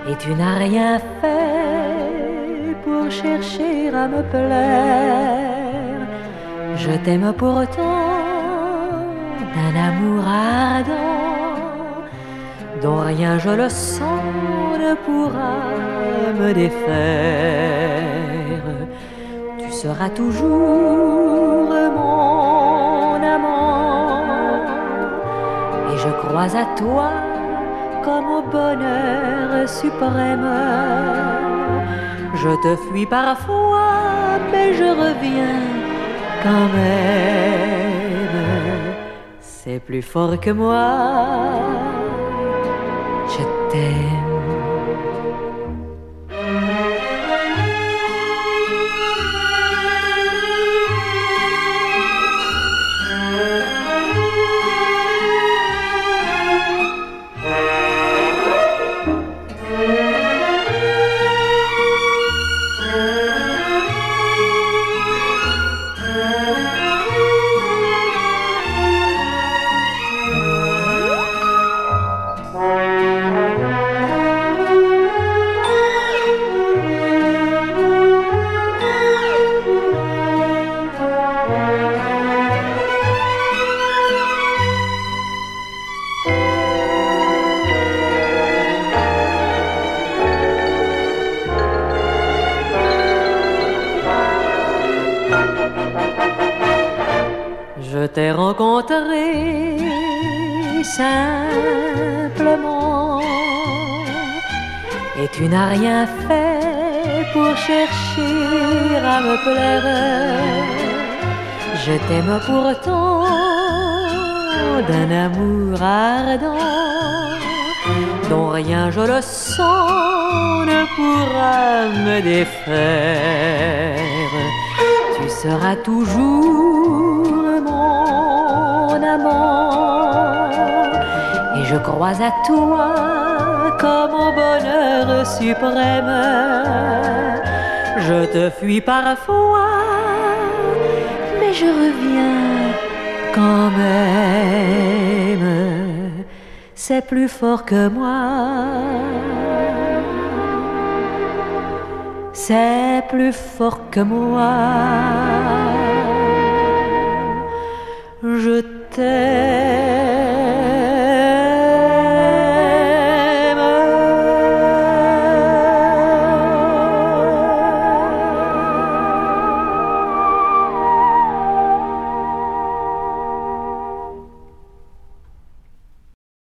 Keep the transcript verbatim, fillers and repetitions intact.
et tu n'as rien fait pour chercher à me plaire. Je t'aime pourtant d'un amour ardent, dont rien, je le sens, ne pourra me défaire. Tu seras toujours mon amant, et je crois à toi comme au bonheur suprême. Je te fuis parfois, mais je reviens quand même. C'est plus fort que moi, je t'aime. Je t'ai rencontré simplement, et tu n'as rien fait pour chercher à me plaire. Je t'aime pourtant d'un amour ardent, dont rien, je le sens, ne pourra me défaire. Tu seras toujours mon amant, et je crois à toi comme au bonheur suprême. Je te fuis parfois, mais je reviens quand même. C'est plus fort que moi, c'est plus fort que moi.